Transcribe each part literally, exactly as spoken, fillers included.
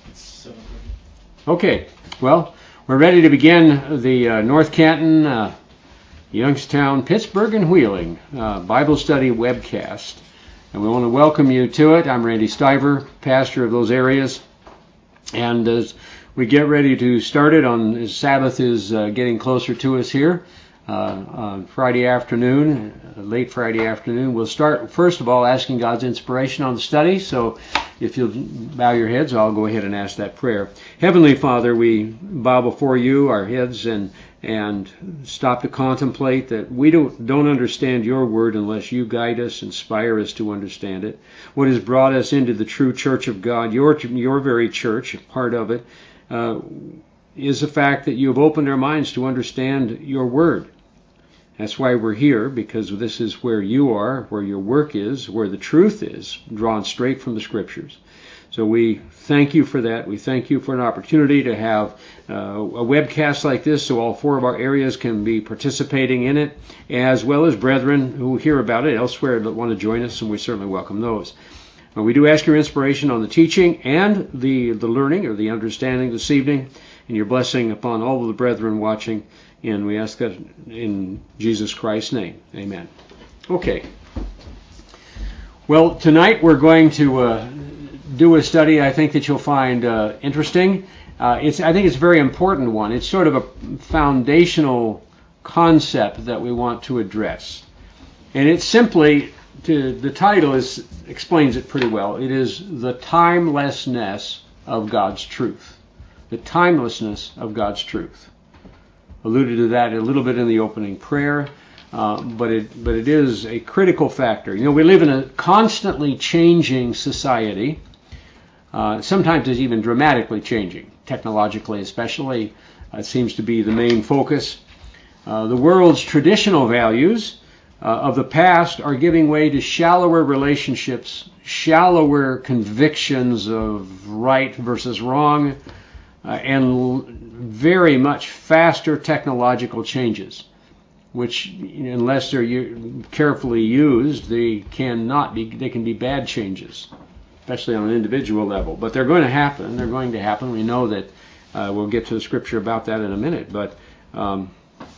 Okay, well, we're ready to begin the uh, North Canton, uh, Youngstown, Pittsburgh, and Wheeling uh, Bible Study webcast. And we want to welcome you to it. I'm Randy Stiver, pastor of those areas. And as we get ready to start it on Sabbath is uh, getting closer to us here. Uh, on Friday afternoon, uh, late Friday afternoon, we'll start first of all asking God's inspiration on the study. So if you'll bow your heads, I'll go ahead and ask that prayer. Heavenly Father, we bow before you, our heads, and and stop to contemplate that we don't don't understand your word unless you guide us, inspire us to understand it. What has brought us into the true church of God, your your very church, part of it, uh, is the fact that you have opened our minds to understand your word. That's why we're here, because this is where you are, where your work is, where the truth is, drawn straight from the Scriptures. So we thank you for that. We thank you for an opportunity to have uh, a webcast like this so all four of our areas can be participating in it, as well as brethren who hear about it elsewhere that want to join us, and we certainly welcome those. Uh, we do ask your inspiration on the teaching and the, the learning or the understanding this evening, and your blessing upon all of the brethren watching. And we ask that in Jesus Christ's name. Amen. Okay. Well, tonight we're going to uh, do a study I think that you'll find uh, interesting. Uh, it's I think it's a very important one. It's sort of a foundational concept that we want to address. And it's simply, to, the title is explains it pretty well. It is the timelessness of God's truth. The timelessness of God's truth. Alluded to that a little bit in the opening prayer, uh, but it but it is a critical factor. You know, we live in a constantly changing society. Uh, sometimes it's even dramatically changing, technologically especially. Uh, it seems to be the main focus. Uh, the world's traditional values uh, of the past are giving way to shallower relationships, shallower convictions of right versus wrong, uh, and very much faster technological changes, which, unless they're u- carefully used, they cannot be. They can be bad changes, especially on an individual level. But they're going to happen. They're going to happen. We know that. Uh, we'll get to the scripture about that in a minute. But um,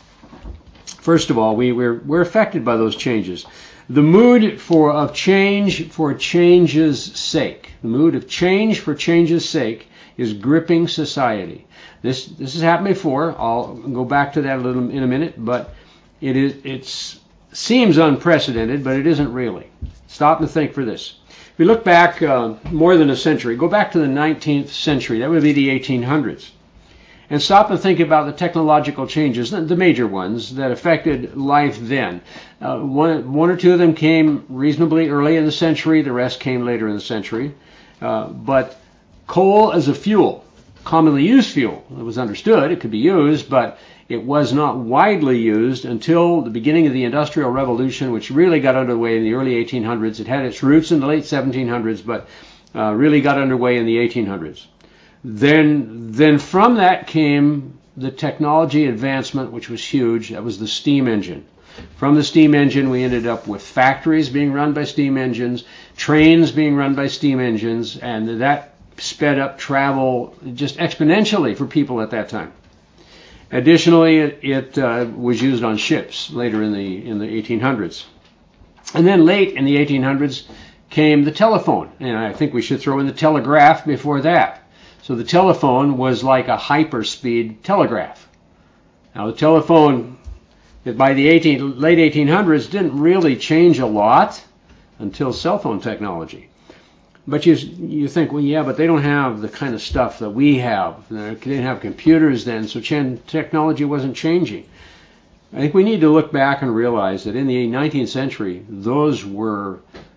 first of all, we, we're we're affected by those changes. The mood for of change for change's sake. The mood of change for change's sake is gripping society. This this has happened before. I'll go back to that a little in a minute, but it is it's seems unprecedented, but it isn't really. Stop and think for this. If we look back uh, more than a century, go back to the nineteenth century. That would be the eighteen hundreds, and stop and think about the technological changes, the major ones that affected life then. Uh, one one or two of them came reasonably early in the century. The rest came later in the century. Uh, but coal as a fuel. Commonly used fuel. It was understood it could be used, but it was not widely used until the beginning of the Industrial Revolution, which really got underway in the early eighteen hundreds. It had its roots in the late seventeen hundreds, but uh, really got underway in the eighteen hundreds. Then, then from that came the technology advancement, which was huge. That was the steam engine. From the steam engine, we ended up with factories being run by steam engines, trains being run by steam engines, and that sped up travel just exponentially for people at that time. Additionally, it, it uh, was used on ships later in the in the eighteen hundreds. And then late in the eighteen hundreds came the telephone, and I think we should throw in the telegraph before that. So the telephone was like a hyperspeed telegraph. Now the telephone, by the eighteen, late eighteen hundreds, didn't really change a lot until cell phone technology. But you you think, well, yeah, but they don't have the kind of stuff that we have. They didn't have computers then, so technology wasn't changing. I think we need to look back and realize that in the nineteenth century, those were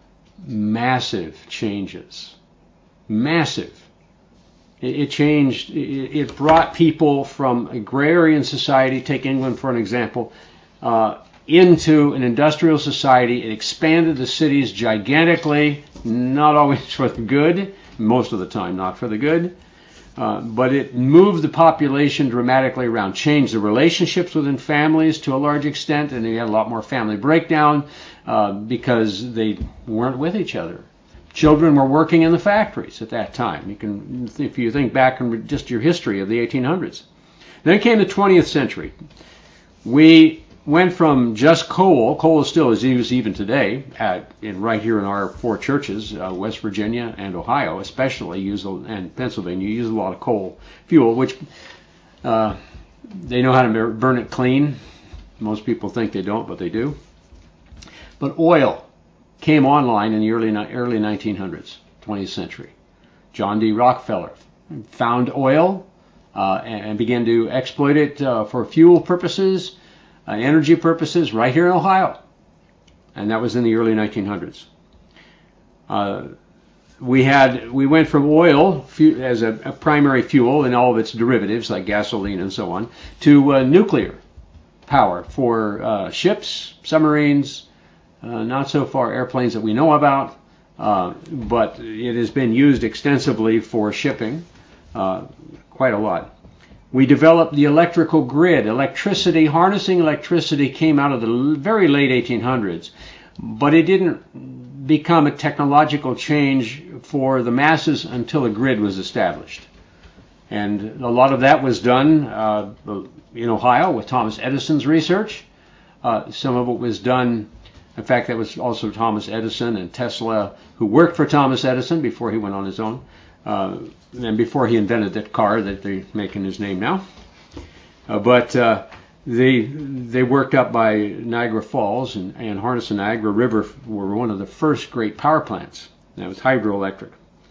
massive changes. Massive. It, it changed, it, it brought people from agrarian society, take England for an example, uh, into an industrial society. It expanded the cities gigantically, not always for the good, most of the time not for the good, uh, but it moved the population dramatically around, changed the relationships within families to a large extent, and you had a lot more family breakdown uh, because they weren't with each other. Children were working in the factories at that time. You can, if you think back in just your history of the eighteen hundreds. Then came the twentieth century. We went from just coal. Coal still is used even today, at, in right here in our four churches, uh, West Virginia and Ohio, especially use and Pennsylvania use a lot of coal fuel, which uh, they know how to burn it clean. Most people think they don't, but they do. But oil came online in the early early nineteen hundreds, twentieth century. John D. Rockefeller found oil uh, and began to exploit it uh, for fuel purposes, uh, energy purposes, right here in Ohio. And that was in the early nineteen hundreds. Uh, we had we went from oil as a, a primary fuel and all of its derivatives like gasoline and so on to uh, nuclear power for uh, ships, submarines, uh, not so far airplanes that we know about, uh, but it has been used extensively for shipping, uh, quite a lot. We developed the electrical grid. Electricity, harnessing electricity came out of the very late eighteen hundreds, but it didn't become a technological change for the masses until a grid was established. And a lot of that was done uh, in Ohio with Thomas Edison's research. Uh, some of it was done, in fact, that was also Thomas Edison and Tesla, who worked for Thomas Edison before he went on his own, uh, and before he invented that car that they make in his name now. Uh, but uh, they they worked up by Niagara Falls, and, and Harness and Niagara River were one of the first great power plants. That was hydroelectric.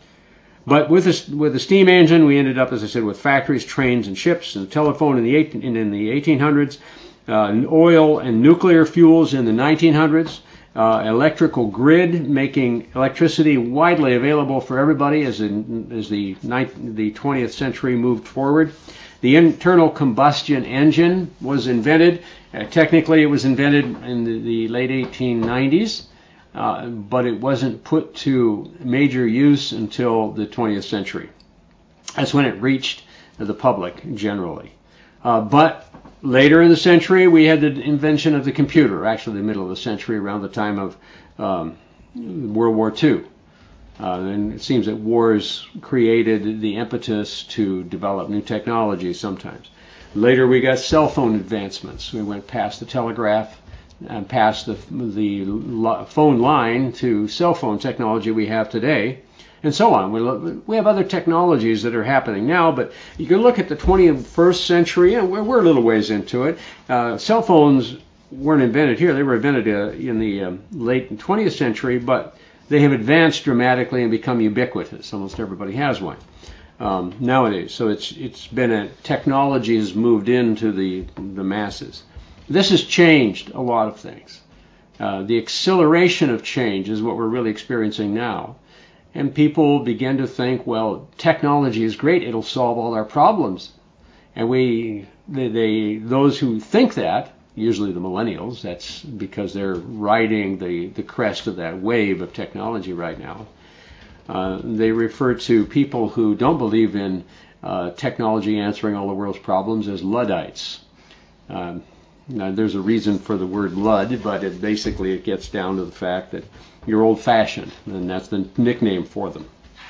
But with this, with the steam engine, we ended up, as I said, with factories, trains, and ships, and telephone in the eight, in, in the eighteen hundreds, uh, oil and nuclear fuels in the nineteen hundreds, uh, electrical grid, making electricity widely available for everybody as, in, as the, the twentieth century moved forward. The internal combustion engine was invented. Uh, technically, it was invented in the, the late eighteen nineties. Uh, but it wasn't put to major use until the twentieth century. That's when it reached the public generally. Uh, but later in the century, we had the invention of the computer, actually the middle of the century, around the time of um, World War Two. Uh, and it seems that wars created the impetus to develop new technology sometimes. Later, we got cell phone advancements. We went past the telegraph and past the, the phone line to cell phone technology we have today, and so on. We, we have other technologies that are happening now, but you can look at the twenty-first century, and we're, we're a little ways into it. Uh, cell phones weren't invented here. They were invented uh, in the uh, late twentieth century, but they have advanced dramatically and become ubiquitous. Almost everybody has one um, nowadays. So it's it's been a technology has moved into the the masses. This has changed a lot of things. Uh, the acceleration of change is what we're really experiencing now. And people begin to think, well, technology is great. It'll solve all our problems. And we, they, they those who think that, usually the millennials, that's because they're riding the, the crest of that wave of technology right now. Uh, they refer to people who don't believe in uh, technology answering all the world's problems as Luddites. Um, Now, there's a reason for the word Lud, but it basically it gets down to the fact that you're old-fashioned, and that's the nickname for them.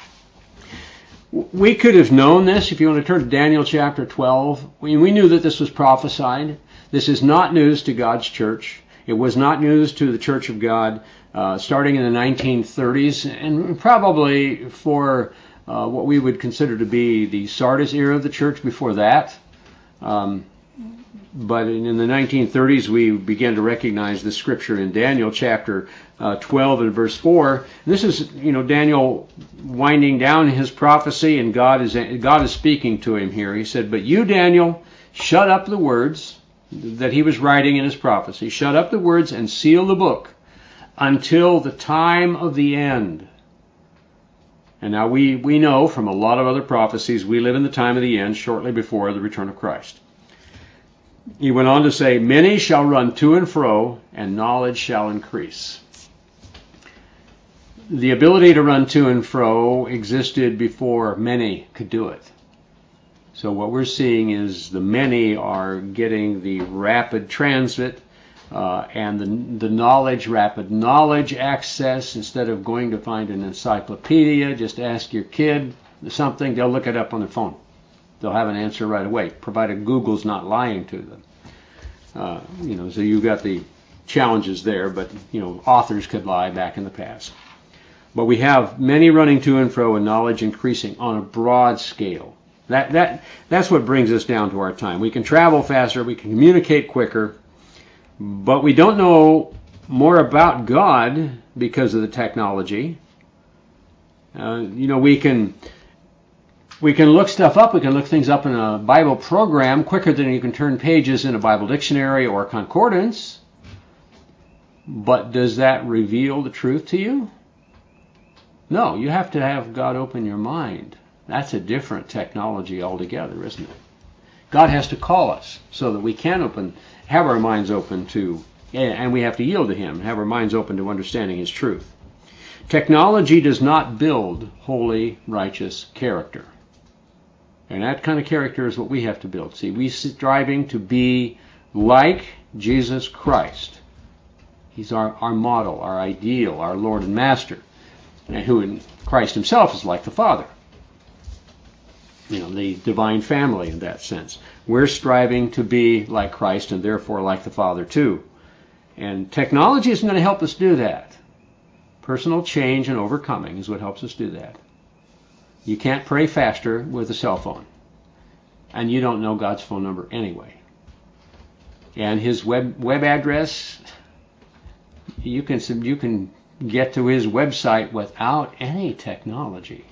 We could have known this. If you want to turn to Daniel chapter twelve, we, we knew that this was prophesied. This is not news to God's church. It was not news to the Church of God uh, starting in the nineteen thirties, and probably for uh, what we would consider to be the Sardis era of the church before that. Um, But in the nineteen thirties, we began to recognize the scripture in Daniel chapter uh, twelve and verse four. This is, you know, Daniel winding down his prophecy, and God is God is speaking to him here. He said, "But you, Daniel, shut up the words that he was writing in his prophecy. Shut up the words and seal the book until the time of the end." And now we, we know from a lot of other prophecies, we live in the time of the end, shortly before the return of Christ. He went on to say, "Many shall run to and fro, and knowledge shall increase." The ability to run to and fro existed before many could do it. So what we're seeing is the many are getting the rapid transit uh, and the, the knowledge, rapid knowledge access. Instead of going to find an encyclopedia, just ask your kid something, they'll look it up on their phone. They'll have an answer right away, provided Google's not lying to them. Uh, you know, so you've got the challenges there, but, you know, authors could lie back in the past. But we have many running to and fro and knowledge increasing on a broad scale. That that that's what brings us down to our time. We can travel faster, we can communicate quicker, but we don't know more about God because of the technology. Uh, you know, we can we can look stuff up. We can look things up in a Bible program quicker than you can turn pages in a Bible dictionary or concordance. But does that reveal the truth to you? No, you have to have God open your mind. That's a different technology altogether, isn't it? God has to call us so that we can open, have our minds open to, and we have to yield to Him, have our minds open to understanding His truth. Technology does not build holy, righteous character. And that kind of character is what we have to build. See, we're striving to be like Jesus Christ. He's our, our model, our ideal, our Lord and Master. And who in Christ Himself is like the Father. You know, the divine family in that sense. We're striving to be like Christ and therefore like the Father too. And technology isn't going to help us do that. Personal change and overcoming is what helps us do that. You can't pray faster with a cell phone. And you don't know God's phone number anyway. And His web web address, you can you can get to His website without any technology.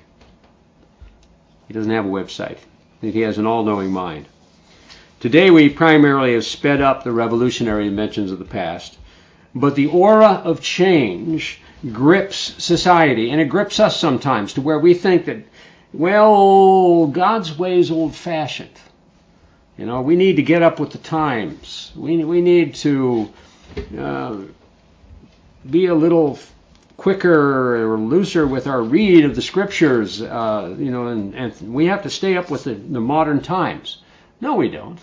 He doesn't have a website. He has an all-knowing mind. Today we primarily have sped up the revolutionary inventions of the past, but the aura of change grips society, and it grips us sometimes to where we think that, well, God's way is old-fashioned. You know, we need to get up with the times. We we need to uh, be a little quicker or looser with our read of the scriptures, uh, you know, and, and we have to stay up with the, the modern times. No, we don't.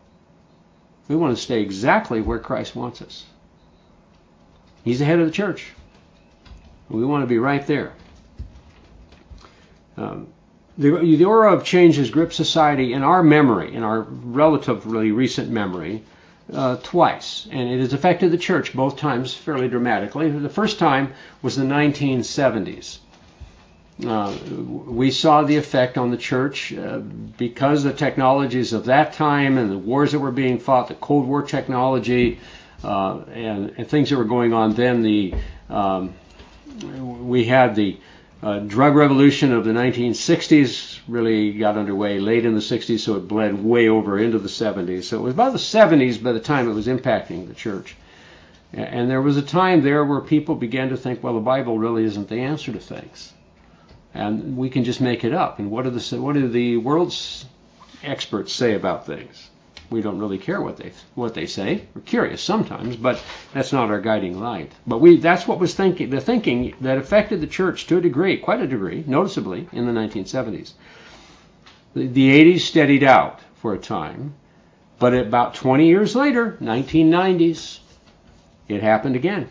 We want to stay exactly where Christ wants us. He's the head of the church. We want to be right there. Um, the, the aura of change has gripped society in our memory, in our relatively recent memory, Uh, twice, and it has affected the church both times fairly dramatically. The first time was the nineteen seventies. Uh, we saw the effect on the church uh, because the technologies of that time and the wars that were being fought, the Cold War technology, uh, and, and things that were going on then. The um, we had the uh, drug revolution of the nineteen sixties really got underway late in the sixties, so it bled way over into the seventies. So it was about the seventies by the time it was impacting the church. And there was a time there where people began to think, well, the Bible really isn't the answer to things. And we can just make it up. And what do the, what do the world's experts say about things? We don't really care what they what they say. We're curious sometimes, but that's not our guiding light. But we that's what was thinking the thinking that affected the church to a degree, quite a degree, noticeably in the nineteen seventies. The, the eighties steadied out for a time, but about twenty years later, nineteen nineties, it happened again.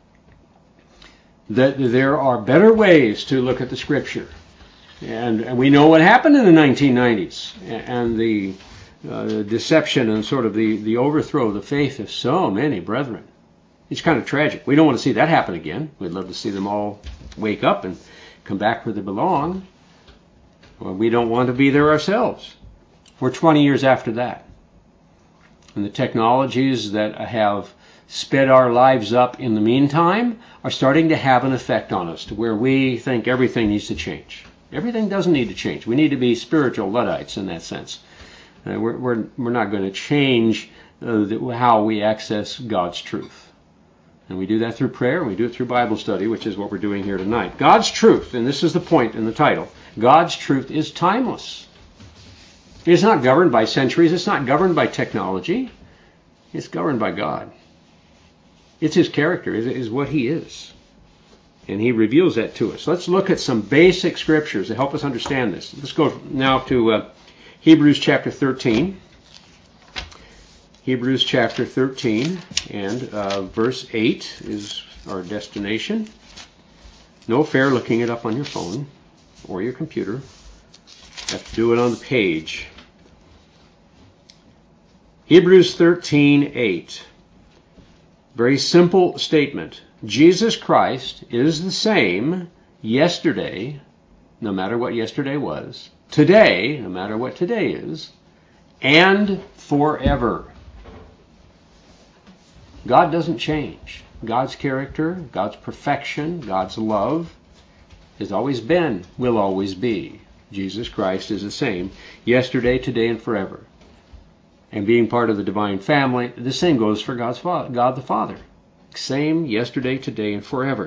That there are better ways to look at the Scripture, and, and we know what happened in the nineteen nineties, and the Uh, deception and sort of the, the overthrow of the faith of so many brethren. It's kind of tragic. We don't want to see that happen again. We'd love to see them all wake up and come back where they belong. Well, we don't want to be there ourselves. We're twenty years after that. And the technologies that have sped our lives up in the meantime are starting to have an effect on us to where we think everything needs to change. Everything doesn't need to change. We need to be spiritual Luddites in that sense. Uh, we're, we're, we're not going to change uh, the, how we access God's truth. And we do that through prayer, and we do it through Bible study, which is what we're doing here tonight. God's truth, and this is the point in the title, God's truth is timeless. It's not governed by centuries. It's not governed by technology. It's governed by God. It's His character. It is what He is. And He reveals that to us. Let's look at some basic scriptures to help us understand this. Let's go now to Uh, Hebrews chapter thirteen. Hebrews chapter thirteen and uh, verse eight is our destination. No affair looking it up on your phone or your computer. You have to do it on the page. Hebrews thirteen eight. Very simple statement. Jesus Christ is the same yesterday, no matter what yesterday was, today, no matter what today is, and forever. God doesn't change. God's character, God's perfection, God's love has always been, will always be. Jesus Christ is the same yesterday, today, and forever. And being part of the divine family, the same goes for God's Father, God the Father. Same yesterday, today, and forever.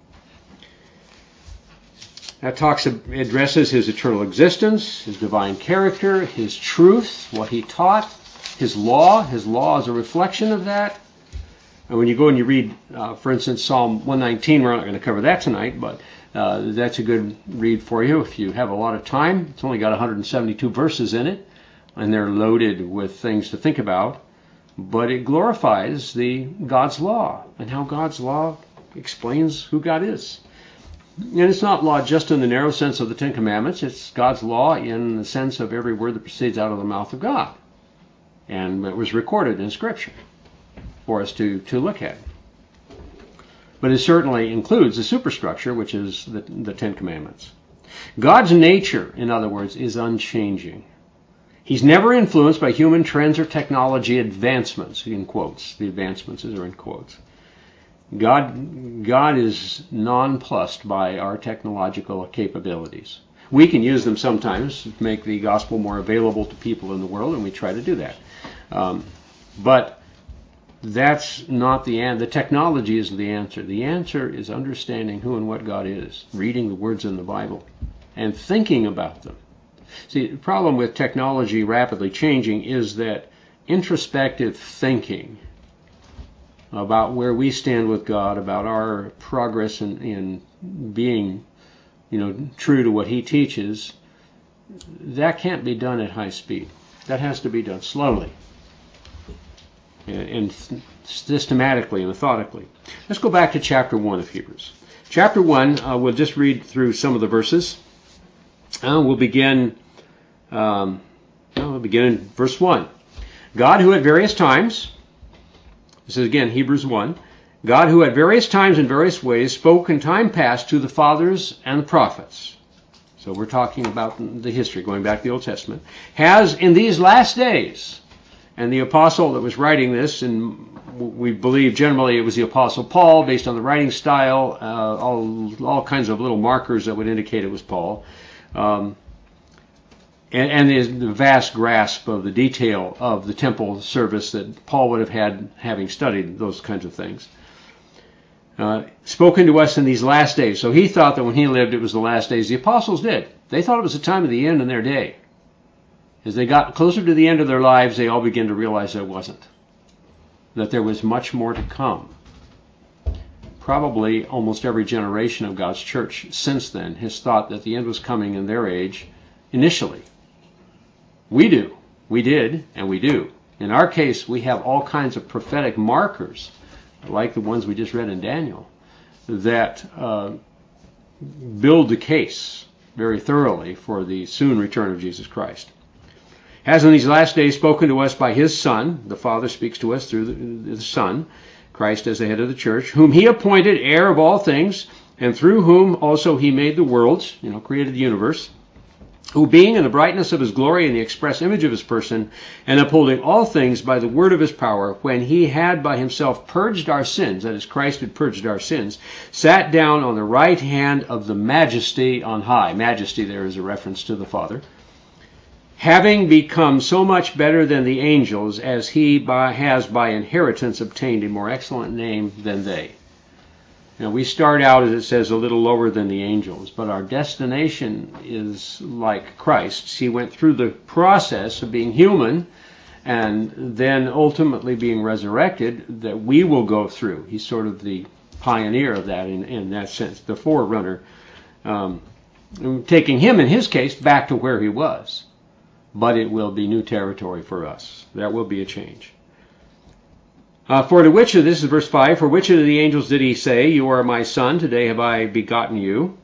That talks, addresses his eternal existence, his divine character, his truth, what he taught, his law. His law is a reflection of that. And when you go and you read, uh, for instance, Psalm one nineteen, we're not going to cover that tonight, but uh, that's a good read for you if you have a lot of time. It's only got one hundred seventy-two verses in it, and they're loaded with things to think about. But it glorifies the God's law and how God's law explains who God is. And it's not law just in the narrow sense of the Ten Commandments. It's God's law in the sense of every word that proceeds out of the mouth of God. And it was recorded in Scripture for us to, to look at. But it certainly includes the superstructure, which is the, the Ten Commandments. God's nature, in other words, is unchanging. He's never influenced by human trends or technology advancements, in quotes. The advancements are in quotes. God, God is nonplussed by our technological capabilities. We can use them sometimes to make the gospel more available to people in the world, and we try to do that. Um, but that's not the answer. The technology isn't the answer. The answer is understanding who and what God is, reading the words in the Bible, and thinking about them. See, the problem with technology rapidly changing is that introspective thinking about where we stand with God, about our progress in, in being, you know, true to what He teaches, that can't be done at high speed. That has to be done slowly and, and systematically and methodically. Let's go back to chapter one of Hebrews. Chapter one, uh, we'll just read through some of the verses. Uh, we'll begin. Um, no, we'll begin in verse one. God, who at various times. This is again Hebrews one. God, who at various times in various ways spoke in time past to the fathers and the prophets. So we're talking about the history, going back to the Old Testament. Has in these last days, and the apostle that was writing this, and we believe generally it was the Apostle Paul, based on the writing style, uh, all, all kinds of little markers that would indicate it was Paul. Um, And, and the, the vast grasp of the detail of the temple service that Paul would have had having studied those kinds of things. Uh, spoken to us in these last days. So he thought that when he lived it was the last days. The apostles did. They thought it was the time of the end in their day. As they got closer to the end of their lives, they all began to realize that it wasn't. That there was much more to come. Probably almost every generation of God's church since then has thought that the end was coming in their age initially. We do. We did, and we do. In our case, we have all kinds of prophetic markers, like the ones we just read in Daniel, that uh, build the case very thoroughly for the soon return of Jesus Christ. Has in these last days spoken to us by His Son. The Father speaks to us through the, the Son, Christ as the head of the church, whom He appointed heir of all things, and through whom also He made the worlds, you know, created the universe, who being in the brightness of His glory and the express image of His person, and upholding all things by the word of His power, when He had by Himself purged our sins, that is, Christ had purged our sins, sat down on the right hand of the Majesty on high. Majesty there is a reference to the Father. Having become so much better than the angels, as He by, has by inheritance obtained a more excellent name than they. Now, we start out, as it says, a little lower than the angels, but our destination is like Christ's. He went through the process of being human and then ultimately being resurrected that we will go through. He's sort of the pioneer of that in, in that sense, the forerunner, um, taking Him, in His case, back to where He was. But it will be new territory for us. That will be a change. Uh, for to which of, this is verse five, for which of the angels did he say, you are my son, today have I begotten you?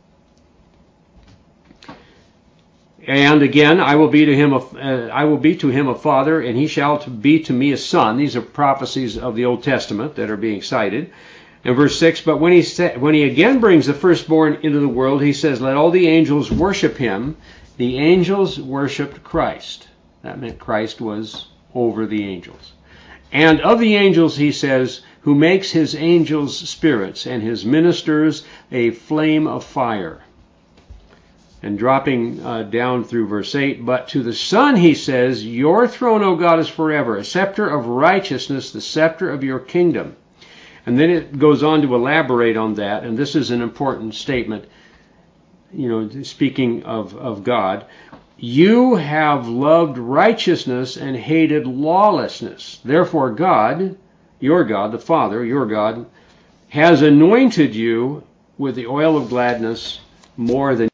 And again, I will be to him a, uh, I will be to him a father, and he shall be to me a son. These are prophecies of the Old Testament that are being cited. In verse six, but when he sa- when he again brings the firstborn into the world, he says, let all the angels worship him. The angels worshipped Christ. That meant Christ was over the angels. And of the angels, he says, who makes his angels spirits and his ministers a flame of fire. And dropping uh, down through verse eight, but to the Son he says, your throne, O God, is forever, a scepter of righteousness, the scepter of your kingdom. And then it goes on to elaborate on that, and this is an important statement, you know, speaking of, of God. You have loved righteousness and hated lawlessness. Therefore God, your God, the Father, your God, has anointed you with the oil of gladness more than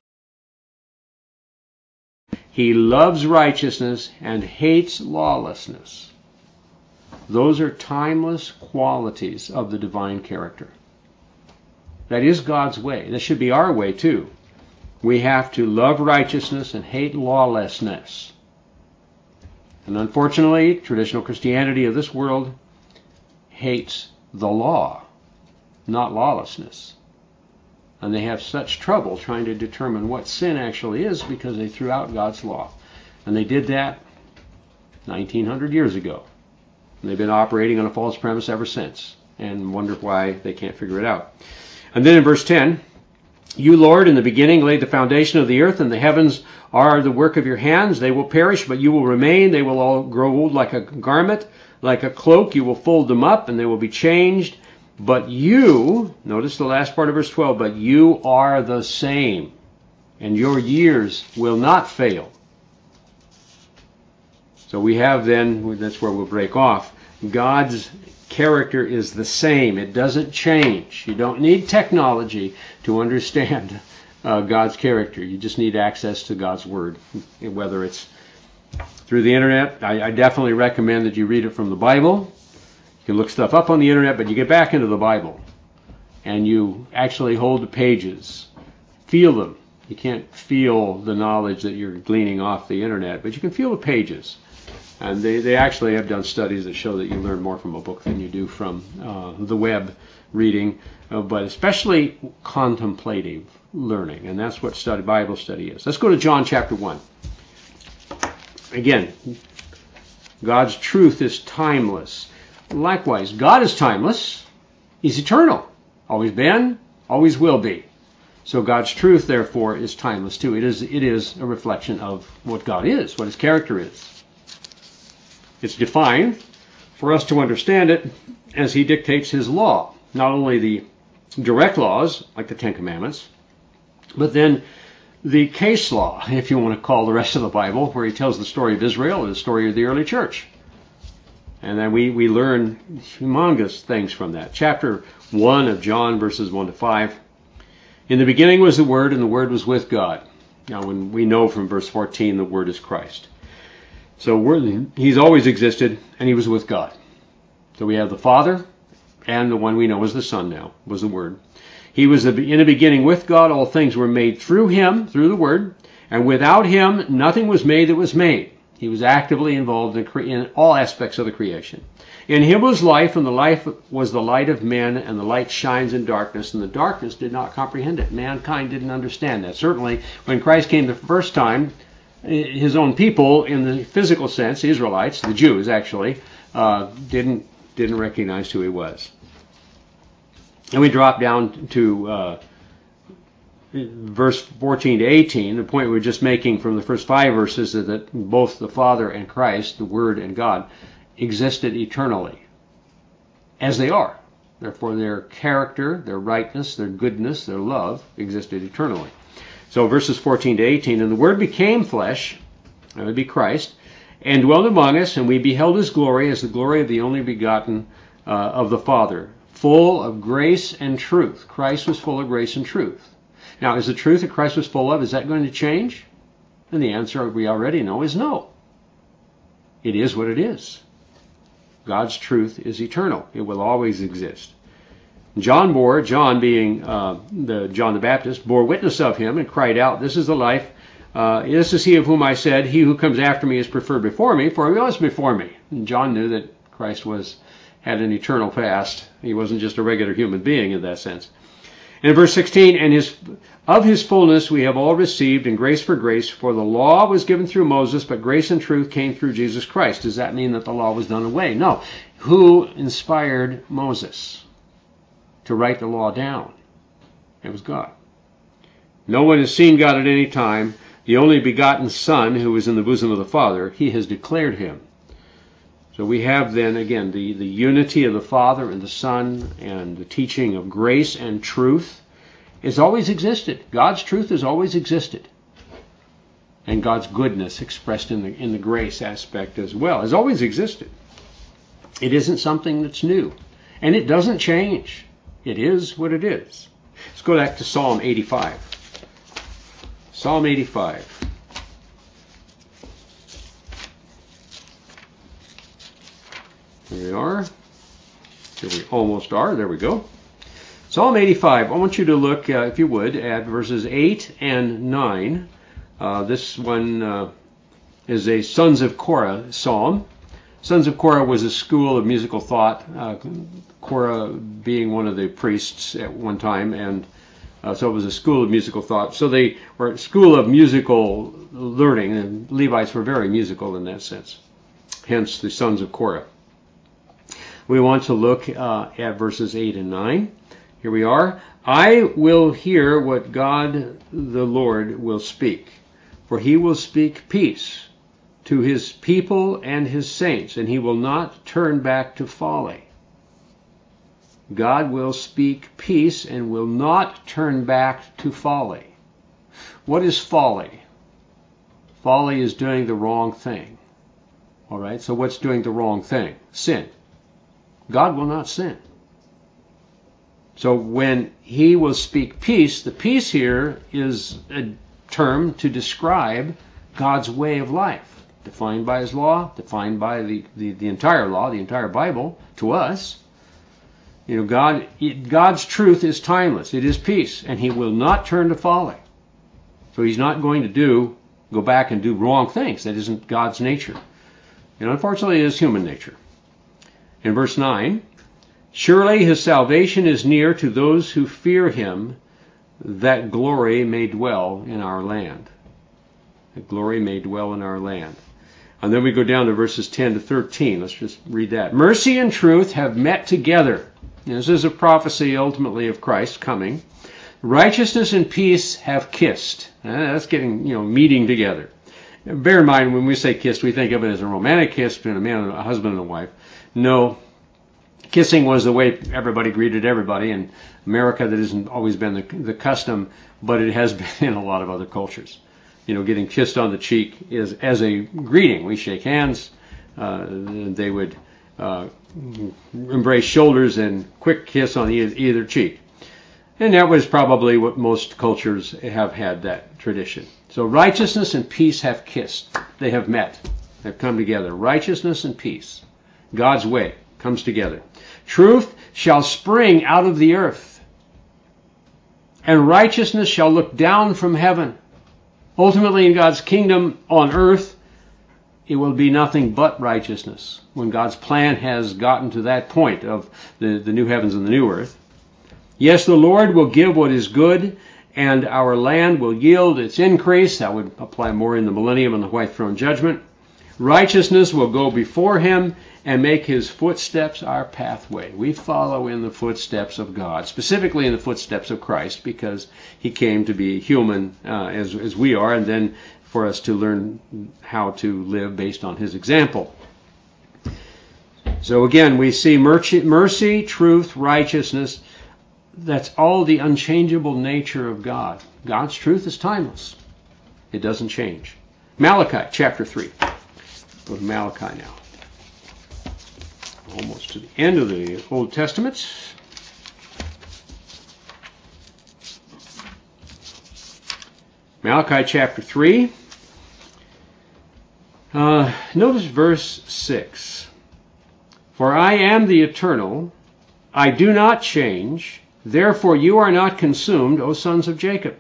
he loves righteousness and hates lawlessness. Those are timeless qualities of the divine character. That is God's way. That should be our way too. We have to love righteousness and hate lawlessness. And unfortunately, traditional Christianity of this world hates the law, not lawlessness. And they have such trouble trying to determine what sin actually is because they threw out God's law. And they did that nineteen hundred years ago. And they've been operating on a false premise ever since and wonder why they can't figure it out. And then in verse ten, you, Lord, in the beginning laid the foundation of the earth, and the heavens are the work of your hands. They will perish, but you will remain. They will all grow old like a garment, like a cloak. You will fold them up, and they will be changed. But you, notice the last part of verse twelve, but you are the same, and your years will not fail. So we have then, that's where we'll break off, God's character is the same. It doesn't change. You don't need technology to understand uh, God's character. You just need access to God's Word. Whether it's through the internet, I, I definitely recommend that you read it from the Bible. You can look stuff up on the internet, but you get back into the Bible and you actually hold the pages. Feel them. You can't feel the knowledge that you're gleaning off the internet, but you can feel the pages. And they, they actually have done studies that show that you learn more from a book than you do from uh, the web reading, uh, but especially contemplative learning. And that's what study, Bible study is. Let's go to John chapter one. Again, God's truth is timeless. Likewise, God is timeless. He's eternal. Always been, always will be. So God's truth, therefore, is timeless too. It is, it is a reflection of what God is, what His character is. It's defined for us to understand it as He dictates His law. Not only the direct laws, like the Ten Commandments, but then the case law, if you want to call the rest of the Bible, where He tells the story of Israel and the story of the early church. And then we, we learn humongous things from that. Chapter one of John, verses one to five. In the beginning was the Word, and the Word was with God. Now, when we know from verse fourteen, the Word is Christ. So we're, He's always existed, and He was with God. So we have the Father, and the one we know as the Son now, was the Word. He was in the beginning with God. All things were made through Him, through the Word. And without Him, nothing was made that was made. He was actively involved in, cre- in all aspects of the creation. In Him was life, and the life was the light of men, and the light shines in darkness, and the darkness did not comprehend it. Mankind didn't understand that. Certainly, when Christ came the first time, His own people, in the physical sense, the Israelites, the Jews actually, uh, didn't didn't recognize who He was. And we drop down to uh, verse fourteen to eighteen. The point we we're just making from the first five verses is that both the Father and Christ, the Word and God, existed eternally, as they are. Therefore, their character, their rightness, their goodness, their love existed eternally. So verses fourteen to eighteen, and the Word became flesh, that would be Christ, and dwelt among us, and we beheld His glory as the glory of the only begotten uh, of the Father, full of grace and truth. Christ was full of grace and truth. Now, is the truth that Christ was full of, is that going to change? And the answer we already know is no. It is what it is. God's truth is eternal. It will always exist. John bore, John being uh, the John the Baptist, bore witness of him and cried out, "This is the life. Uh, this is he of whom I said, he who comes after me is preferred before me, for he was before me." And John knew that Christ was had an eternal past. He wasn't just a regular human being in that sense. And in verse sixteen, and his of his fullness we have all received, and grace for grace, for the law was given through Moses, but grace and truth came through Jesus Christ. Does that mean that the law was done away? No. Who inspired Moses to write the law down? It was God. No one has seen God at any time. The only begotten Son, who is in the bosom of the Father, he has declared him. So we have then, again, the, the unity of the Father and the Son, and the teaching of grace and truth has always existed. God's truth has always existed. And God's goodness expressed in the, in the grace aspect as well has always existed. It isn't something that's new. And it doesn't change. It is what it is. Let's go back to Psalm eighty-five. Psalm eighty-five. Here we are. Here we almost are. There we go. Psalm eighty-five. I want you to look, uh, if you would, at verses eight and nine. Uh, this one uh, is a Sons of Korah psalm. Sons of Korah was a school of musical thought, uh, Korah being one of the priests at one time, and uh, so it was a school of musical thought. So they were a school of musical learning, and Levites were very musical in that sense, hence the Sons of Korah. We want to look uh, at verses eight and nine. Here we are. I will hear what God the Lord will speak, for he will speak peace to his people and his saints, and he will not turn back to folly. God will speak peace and will not turn back to folly. What is folly? Folly is doing the wrong thing. All right, so what's doing the wrong thing? Sin. God will not sin. So when he will speak peace, the peace here is a term to describe God's way of life, defined by his law, defined by the, the, the entire law, the entire Bible, to us. You know, God, God's truth is timeless. It is peace, and he will not turn to folly. So he's not going to do, go back and do wrong things. That isn't God's nature. And unfortunately, it is human nature. In verse nine, surely his salvation is near to those who fear him, that glory may dwell in our land. That glory may dwell in our land. And then we go down to verses ten to thirteen. Let's just read that. Mercy and truth have met together. This is a prophecy ultimately of Christ coming. Righteousness and peace have kissed. Uh, that's getting, you know, meeting together. Bear in mind, when we say kissed, we think of it as a romantic kiss between a man and a husband and a wife. No, kissing was the way everybody greeted everybody. In America, that hasn't always been the, the custom, but it has been in a lot of other cultures. You know, getting kissed on the cheek is as a greeting. We shake hands. Uh, they would uh, embrace shoulders and quick kiss on either, either cheek. And that was probably what most cultures have had, that tradition. So righteousness and peace have kissed. They have met. They've come together. Righteousness and peace. God's way comes together. Truth shall spring out of the earth, and righteousness shall look down from heaven. Ultimately, in God's kingdom on earth, it will be nothing but righteousness when God's plan has gotten to that point of the, the new heavens and the new earth. Yes, the Lord will give what is good, and our land will yield its increase. That would apply more in the millennium and the white throne judgment. Righteousness will go before him and make his footsteps our pathway. We follow in the footsteps of God, specifically in the footsteps of Christ, because he came to be human uh, as, as we are, and then for us to learn how to live based on his example. So again, we see mercy, mercy, truth, righteousness. That's all the unchangeable nature of God. God's truth is timeless. It doesn't change. Malachi chapter three. Go to Malachi now. Almost to the end of the Old Testament. Malachi chapter three. Uh, notice verse six. For I am the eternal, I do not change, therefore you are not consumed, O sons of Jacob.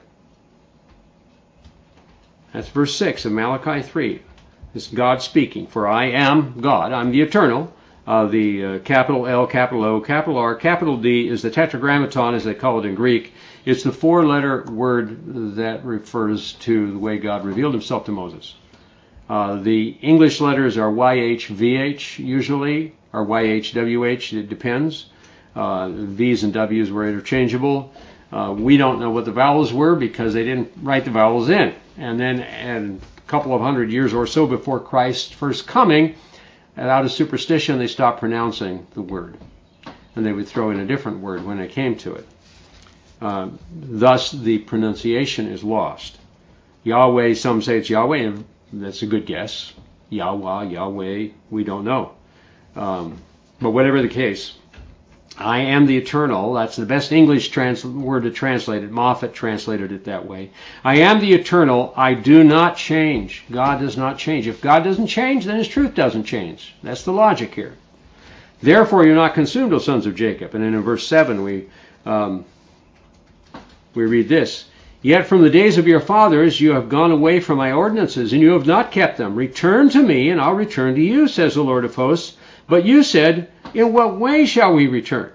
That's verse six of Malachi three. This is God speaking. For I am God, I'm the eternal. Uh, the uh, capital L, capital O, capital R, capital D is the tetragrammaton, as they call it in Greek. It's the four-letter word that refers to the way God revealed himself to Moses. Uh, the English letters are Y H V H usually, or Y H W H, it depends. Uh, V's and W's were interchangeable. Uh, we don't know what the vowels were because they didn't write the vowels in. And then and a couple of hundred years or so before Christ's first coming, and out of superstition, they stopped pronouncing the word. And they would throw in a different word when they came to it. Uh, thus, the pronunciation is lost. Yahweh, some say it's Yahweh, and that's a good guess. Yahweh, Yahweh, we don't know. Um, but whatever the case, I am the eternal. That's the best English trans- word to translate it. Moffat translated it that way. I am the eternal. I do not change. God does not change. If God doesn't change, then his truth doesn't change. That's the logic here. Therefore, you're not consumed, O sons of Jacob. And then in verse seven, we um, we read this. Yet from the days of your fathers you have gone away from my ordinances, and you have not kept them. Return to me, and I'll return to you, says the Lord of hosts. But you said, in what way shall we return?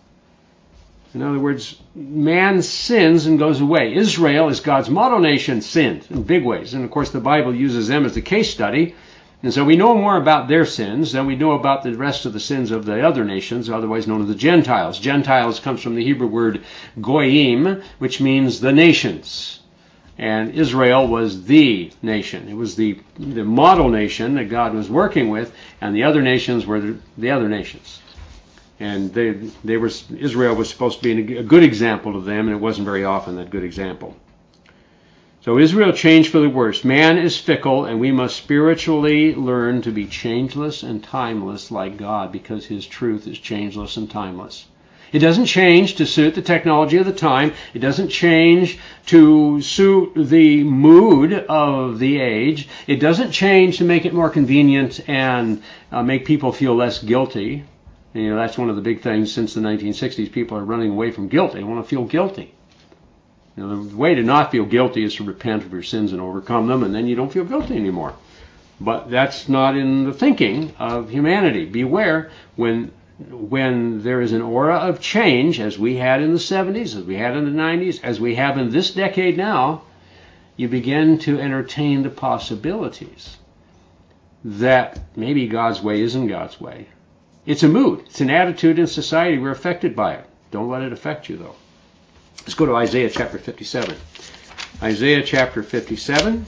In other words, man sins and goes away. Israel, as God's model nation, sinned in big ways. And of course, the Bible uses them as the case study. And so we know more about their sins than we know about the rest of the sins of the other nations, otherwise known as the Gentiles. Gentiles comes from the Hebrew word goyim, which means the nations. And Israel was the nation. It was the, the model nation that God was working with, and the other nations were the, the other nations. And they, they were, Israel was supposed to be a good example to them, and it wasn't very often that good example. So Israel changed for the worse. Man is fickle, and we must spiritually learn to be changeless and timeless like God, because his truth is changeless and timeless. It doesn't change to suit the technology of the time. It doesn't change to suit the mood of the age. It doesn't change to make it more convenient and uh, make people feel less guilty. You know, that's one of the big things since the nineteen sixties. People are running away from guilt. They want to feel guilty. You know, the way to not feel guilty is to repent of your sins and overcome them, and then you don't feel guilty anymore. But that's not in the thinking of humanity. Beware when when there is an aura of change, as we had in the seventies, as we had in the nineties, as we have in this decade now, you begin to entertain the possibilities that maybe God's way isn't God's way. It's a mood. It's an attitude in society. We're affected by it. Don't let it affect you, though. Let's go to Isaiah chapter fifty-seven. Isaiah chapter fifty-seven.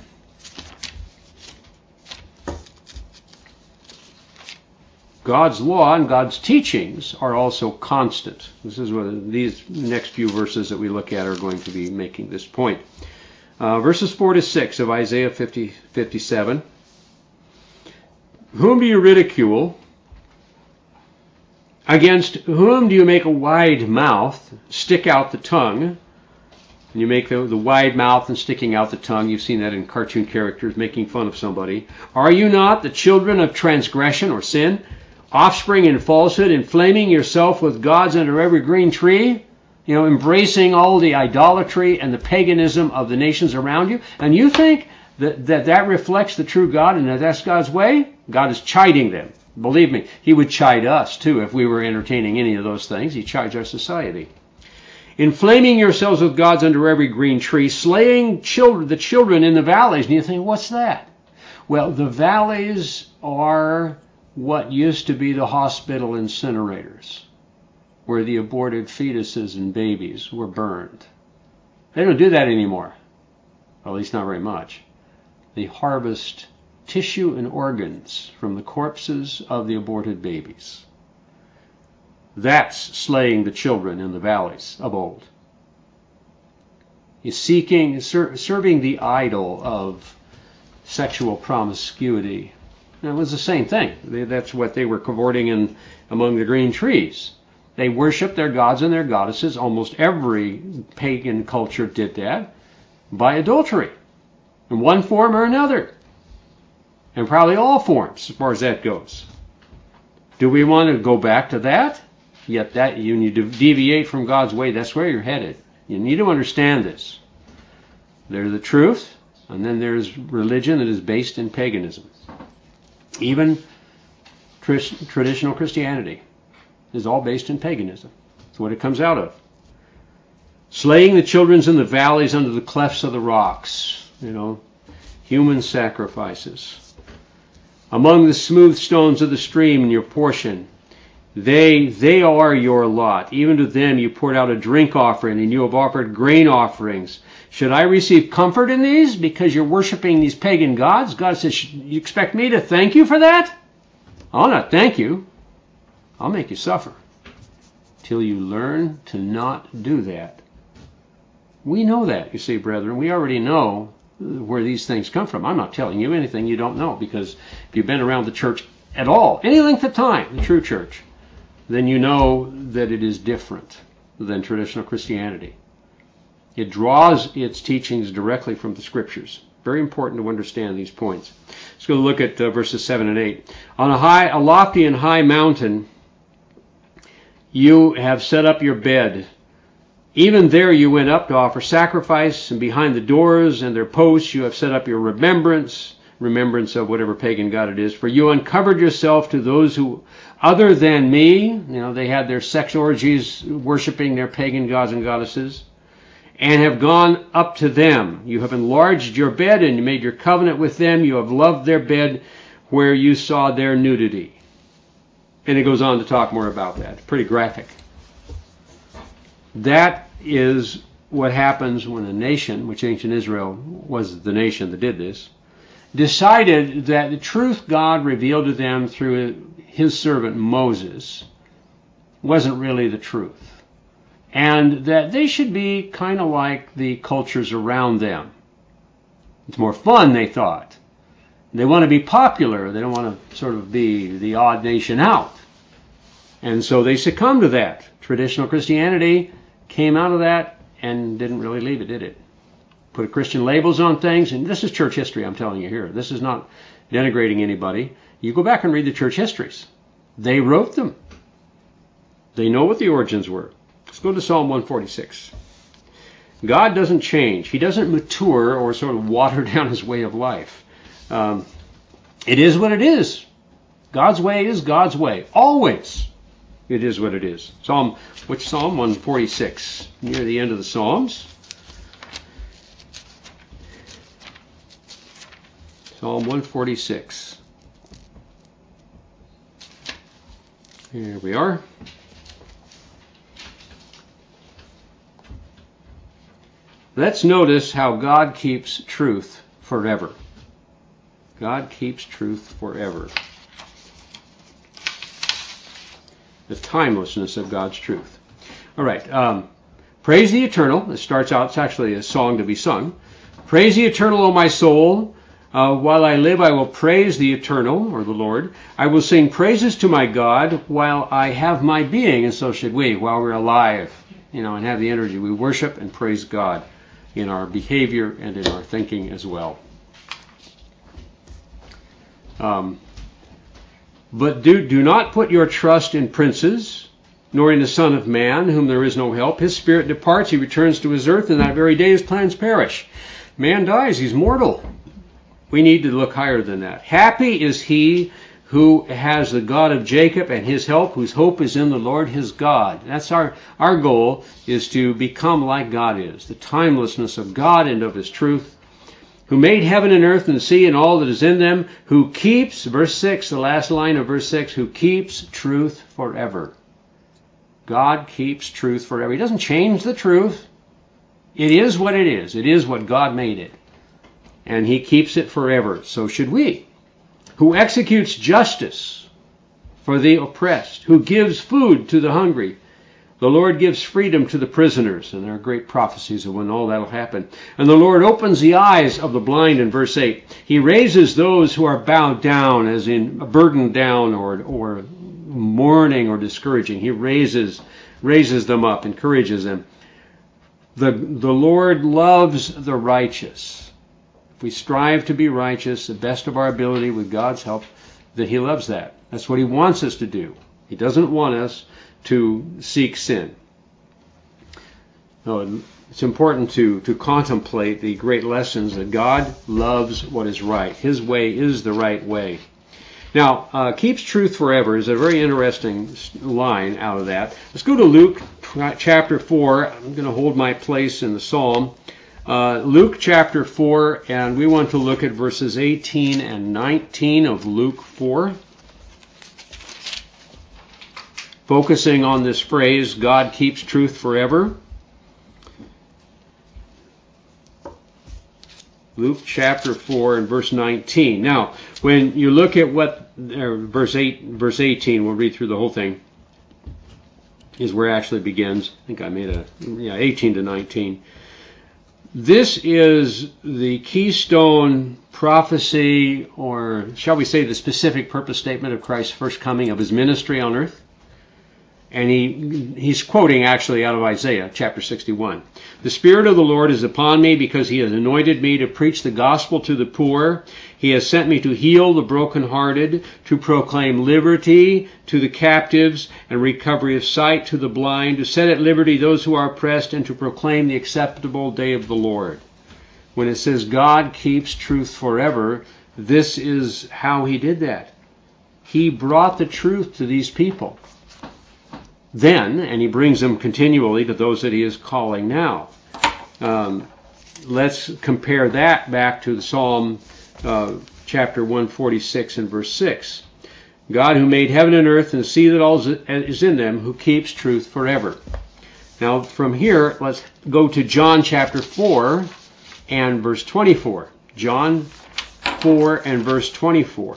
God's law and God's teachings are also constant. This is what these next few verses that we look at are going to be making this point. Uh, verses four to six of Isaiah fifty, fifty-seven. Whom do you ridicule? Against whom do you make a wide mouth, stick out the tongue? And you make the, the wide mouth and sticking out the tongue. You've seen that in cartoon characters making fun of somebody. Are you not the children of transgression or sin? Offspring in falsehood, inflaming yourself with gods under every green tree? You know, embracing all the idolatry and the paganism of the nations around you? And you think that that, that reflects the true God and that that's God's way? God is chiding them. Believe me, he would chide us too if we were entertaining any of those things. He chides our society. Inflaming yourselves with gods under every green tree, slaying children, the children in the valleys. And you think, what's that? Well, the valleys are what used to be the hospital incinerators, where the aborted fetuses and babies were burned. They don't do that anymore. Well, at least not very much. They harvest tissue and organs from the corpses of the aborted babies. That's slaying the children in the valleys of old. He's seeking, ser- serving the idol of sexual promiscuity. And it was the same thing. They, that's what they were cavorting in among the green trees. They worshiped their gods and their goddesses. Almost every pagan culture did that by adultery in one form or another. And probably all forms, as far as that goes. Do we want to go back to that? Yet that you need to deviate from God's way. That's where you're headed. You need to understand this. There's the truth, and then there's religion that is based in paganism. Even tr- traditional Christianity is all based in paganism. That's what it comes out of. Slaying the children in the valleys under the clefts of the rocks. You know, human sacrifices. Among the smooth stones of the stream in your portion. They they are your lot. Even to them you poured out a drink offering, and you have offered grain offerings. Should I receive comfort in these because you're worshiping these pagan gods? God says, you expect me to thank you for that? I'll not thank you. I'll make you suffer till you learn to not do that. We know that, you see, brethren. We already know where these things come from. I'm not telling you anything you don't know, because if you've been around the church at all, any length of time, the true church, then you know that it is different than traditional Christianity. It draws its teachings directly from the Scriptures. Very important to understand these points. Let's go look at uh, verses seven and eight. On a high, a lofty and high mountain, you have set up your bed. Even there you went up to offer sacrifice, and behind the doors and their posts you have set up your remembrance, remembrance of whatever pagan god it is. For you uncovered yourself to those who, other than me, you know, they had their sex orgies worshiping their pagan gods and goddesses, and have gone up to them. You have enlarged your bed, and you made your covenant with them. You have loved their bed where you saw their nudity. And it goes on to talk more about that. Pretty graphic. That is what happens when a nation, which ancient Israel was the nation that did this, decided that the truth God revealed to them through his servant Moses wasn't really the truth. And that they should be kind of like the cultures around them. It's more fun, they thought. They want to be popular. They don't want to sort of be the odd nation out. And so they succumbed to that. Traditional Christianity came out of that and didn't really leave it, did it? Put Christian labels on things, and this is church history, I'm telling you here. This is not denigrating anybody. You go back and read the church histories. They wrote them. They know what the origins were. Let's go to Psalm one forty-six. God doesn't change. He doesn't mature or sort of water down his way of life. Um, it is what it is. God's way is God's way. Always. It is what it is. Psalm, which Psalm? one forty-six. Near the end of the Psalms. Psalm one forty-six. Here we are. Let's notice how God keeps truth forever. God keeps truth forever. The timelessness of God's truth. All right. Um, Praise the Eternal. It starts out, it's actually a song to be sung. Praise the Eternal, O my soul. Uh, while I live, I will praise the Eternal, or the Lord. I will sing praises to my God while I have my being, and so should we, while we're alive, you know, and have the energy. We worship and praise God in our behavior and in our thinking as well. Um, but do, do not put your trust in princes, nor in the Son of Man, whom there is no help. His spirit departs, he returns to his earth, and that very day his plans perish. Man dies, he's mortal. We need to look higher than that. Happy is he who has the God of Jacob and his help, whose hope is in the Lord his God. That's our, our goal, is to become like God is, the timelessness of God and of his truth, who made heaven and earth and the sea and all that is in them, who keeps, verse six, the last line of verse six, who keeps truth forever. God keeps truth forever. He doesn't change the truth. It is what it is. It is what God made it. And he keeps it forever. So should we. Who executes justice for the oppressed, who gives food to the hungry. The Lord gives freedom to the prisoners. And there are great prophecies of when all that will happen. And the Lord opens the eyes of the blind in verse eight. He raises those who are bowed down, as in burdened down or, or mourning or discouraging. He raises, raises them up, encourages them. The, the Lord loves the righteous. If we strive to be righteous, the best of our ability with God's help, that he loves that. That's what he wants us to do. He doesn't want us to seek sin. So it's important to, to contemplate the great lessons that God loves what is right. His way is the right way. Now, uh, keeps truth forever is a very interesting line out of that. Let's go to Luke chapter four. I'm going to hold my place in the Psalm. Uh, Luke chapter four, and we want to look at verses eighteen and nineteen of Luke four. Focusing on this phrase, God keeps truth forever. Luke chapter four and verse nineteen. Now, when you look at what, uh, verse eight, verse eighteen, we'll read through the whole thing, is where it actually begins. I think I made a, yeah, eighteen to nineteen. This is the keystone prophecy, or shall we say the specific purpose statement of Christ's first coming, of his ministry on earth. And he he's quoting actually out of Isaiah chapter sixty-one. The Spirit of the Lord is upon me because he has anointed me to preach the gospel to the poor. He has sent me to heal the brokenhearted, to proclaim liberty to the captives and recovery of sight to the blind, to set at liberty those who are oppressed, and to proclaim the acceptable day of the Lord. When it says God keeps truth forever, this is how he did that. He brought the truth to these people then, and he brings them continually to those that he is calling now. Um, let's compare that back to the Psalm uh, chapter one forty-six and verse six. God who made heaven and earth and the sea that all is in them, who keeps truth forever. Now from here, let's go to John chapter four and verse twenty-four. John four and verse twenty-four.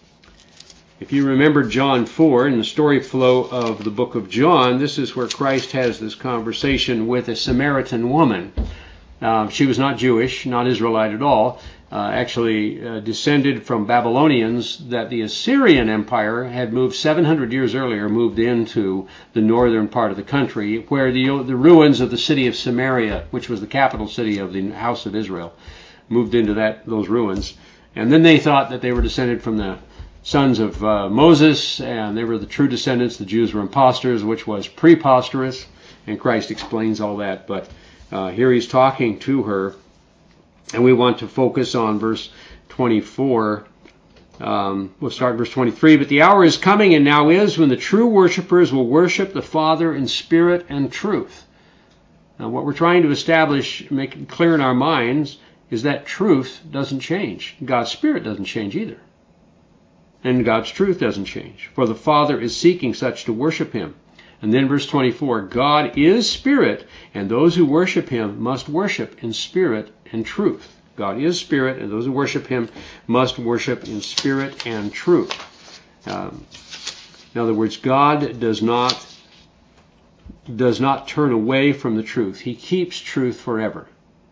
If you remember John four and the story flow of the book of John, this is where Christ has this conversation with a Samaritan woman. Uh, she was not Jewish, not Israelite at all, uh, actually uh, descended from Babylonians that the Assyrian Empire had moved seven hundred years earlier, moved into the northern part of the country, where the, the ruins of the city of Samaria, which was the capital city of the house of Israel, moved into that those ruins. And then they thought that they were descended from the sons of uh, Moses, and they were the true descendants. The Jews were imposters, which was preposterous, and Christ explains all that. But uh, here he's talking to her, and we want to focus on verse twenty-four. Um, we'll start verse twenty-three. But the hour is coming, and now is, when the true worshipers will worship the Father in spirit and truth. Now, what we're trying to establish, make it clear in our minds, is that truth doesn't change. God's Spirit doesn't change either. And God's truth doesn't change. For the Father is seeking such to worship him. And then verse twenty-four, God is spirit, and those who worship him must worship in spirit and truth. God is spirit, and those who worship him must worship in spirit and truth. Um, in other words, God does not, does not turn away from the truth. He keeps truth forever.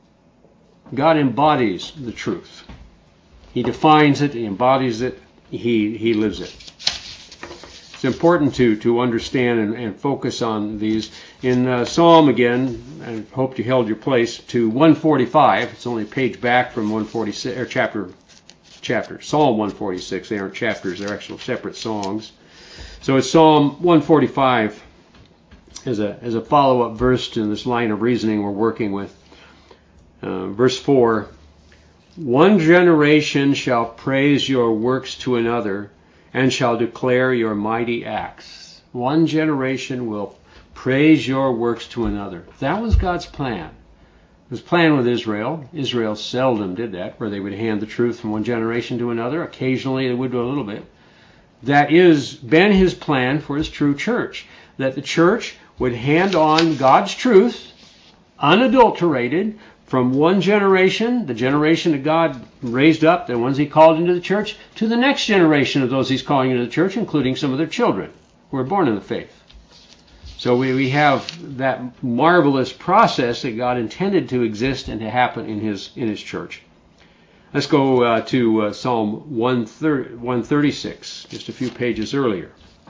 God embodies the truth. He defines it, he embodies it, He he lives it. It's important to to understand and, and focus on these. In uh, Psalm again, I hope you held your place, to one forty-five. It's only a page back from one forty-six, or chapter chapter Psalm one forty-six. They aren't chapters; they're actual separate songs. So it's Psalm one forty-five as a as a follow-up verse to this line of reasoning we're working with. Uh, verse four. One generation shall praise your works to another, and shall declare your mighty acts. One generation will praise your works to another. That was God's plan. It was plan with Israel. Israel seldom did that, where they would hand the truth from one generation to another. Occasionally they would do a little bit. That is been his plan for his true church, that the church would hand on God's truth, unadulterated, from one generation, the generation that God raised up, the ones he called into the church, to the next generation of those he's calling into the church, including some of their children who are born in the faith. So we, we have that marvelous process that God intended to exist and to happen in his in his church. Let's go uh, to uh, Psalm one thirty-six, just a few pages earlier.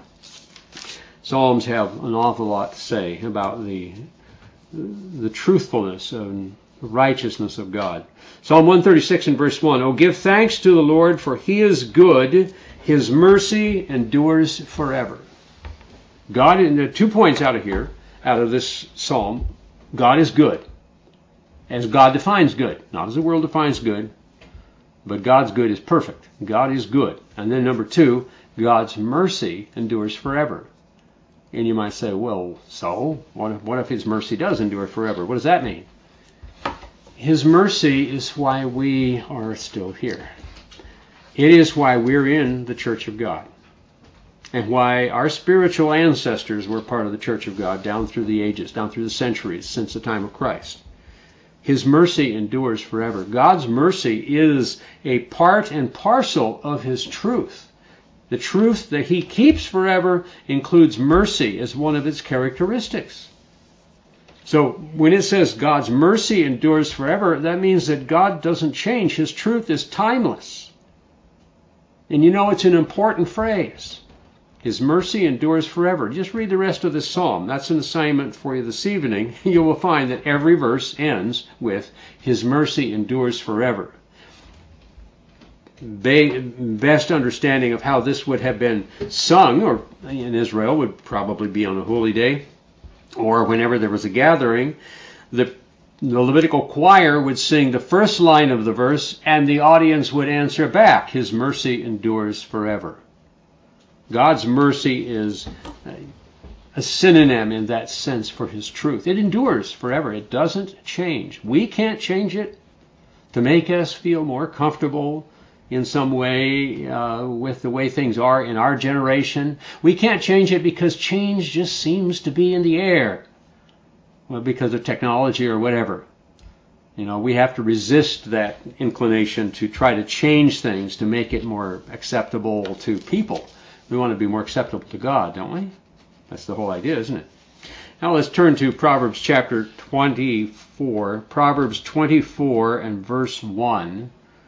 Psalms have an awful lot to say about the the truthfulness and righteousness of God. Psalm one thirty-six and verse one. Oh, give thanks to the Lord, for he is good. His mercy endures forever. God, and there are two points out of here, out of this psalm. God is good, as God defines good, not as the world defines good, but God's good is perfect. God is good. And then number two, God's mercy endures forever. And you might say, well, so what if, what if His mercy does endure forever? What does that mean? His mercy is why we are still here. It is why we're in the Church of God, and why our spiritual ancestors were part of the Church of God down through the ages, down through the centuries, since the time of Christ. His mercy endures forever. God's mercy is a part and parcel of His truth. The truth that He keeps forever includes mercy as one of its characteristics. So when it says God's mercy endures forever, that means that God doesn't change. His truth is timeless. And you know, it's an important phrase. His mercy endures forever. Just read the rest of this psalm. That's an assignment for you this evening. You will find that every verse ends with His mercy endures forever. Best understanding of how this would have been sung, or in Israel, would probably be on a holy day, or whenever there was a gathering. The, the Levitical choir would sing the first line of the verse, and the audience would answer back, His mercy endures forever. God's mercy is a synonym in that sense for His truth. It endures forever. It doesn't change. We can't change it to make us feel more comfortable in some way uh, with the way things are in our generation. We can't change it because change just seems to be in the air, well, because of technology or whatever. You know, we have to resist that inclination to try to change things to make it more acceptable to people. We want to be more acceptable to God, don't we? That's the whole idea, isn't it? Now let's turn to Proverbs chapter twenty-four. Proverbs twenty-four and verse one.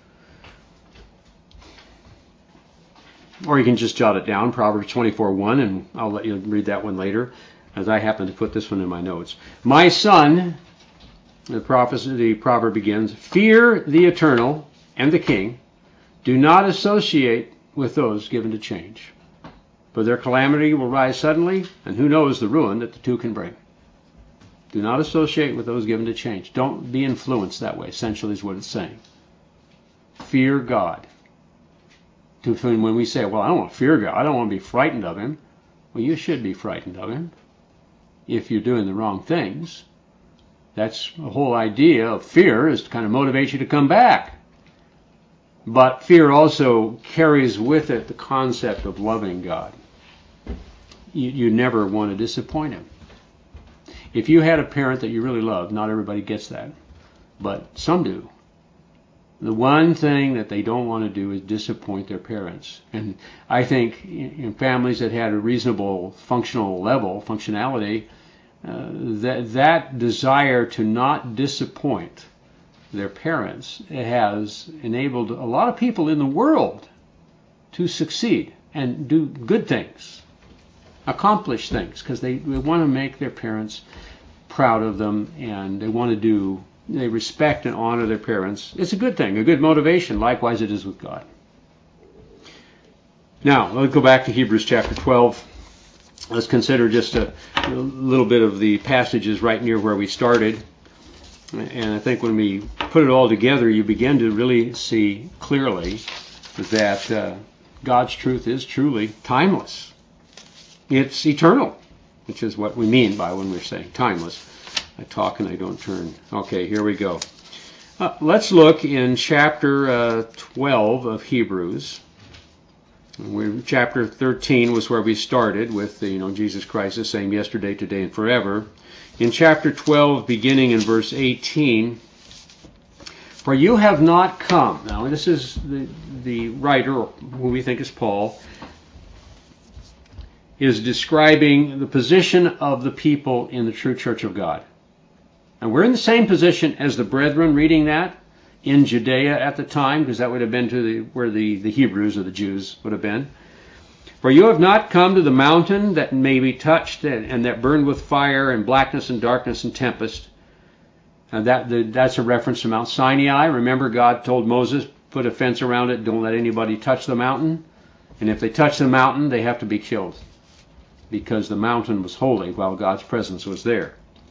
Or you can just jot it down, Proverbs twenty-four one, and I'll let you read that one later, as I happen to put this one in my notes. My son, the prophecy, the proverb begins, fear the eternal and the king. Do not associate with those given to change. For their calamity will rise suddenly, and who knows the ruin that the two can bring. Do not associate with those given to change. Don't be influenced that way, essentially is what it's saying. Fear God. To when we say, well, I don't want to fear God, I don't want to be frightened of Him. Well, you should be frightened of Him if you're doing the wrong things. That's the whole idea of fear, is to kind of motivate you to come back. But fear also carries with it the concept of loving God. You, you never want to disappoint Him. If you had a parent that you really loved, not everybody gets that, but some do. The one thing that they don't want to do is disappoint their parents. And I think in families that had a reasonable functional level, functionality, uh, that that desire to not disappoint their parents has enabled a lot of people in the world to succeed and do good things, accomplish things, because they, they want to make their parents proud of them, and they want to do, they respect and honor their parents. It's a good thing, a good motivation. Likewise it is with God. Now, let's go back to Hebrews chapter twelve. Let's consider just a, a little bit of the passages right near where we started. And I think when we put it all together, you begin to really see clearly that uh, God's truth is truly timeless. It's eternal, which is what we mean by when we're saying timeless. I talk and I don't turn. Okay, here we go. Uh, let's look in chapter uh, twelve of Hebrews. We're, chapter thirteen was where we started with, you know, Jesus Christ the same yesterday, today, and forever. In chapter twelve, beginning in verse eighteen, for you have not come. Now, this is the, the writer, who we think is Paul, is describing the position of the people in the true church of God. And we're in the same position as the brethren reading that in Judea at the time, because that would have been to the, where the, the Hebrews or the Jews would have been. For you have not come to the mountain that may be touched and, and that burned with fire and blackness and darkness and tempest. And that the, that's a reference to Mount Sinai. Remember, God told Moses, put a fence around it, don't let anybody touch the mountain. And if they touch the mountain, they have to be killed, because the mountain was holy while God's presence was there.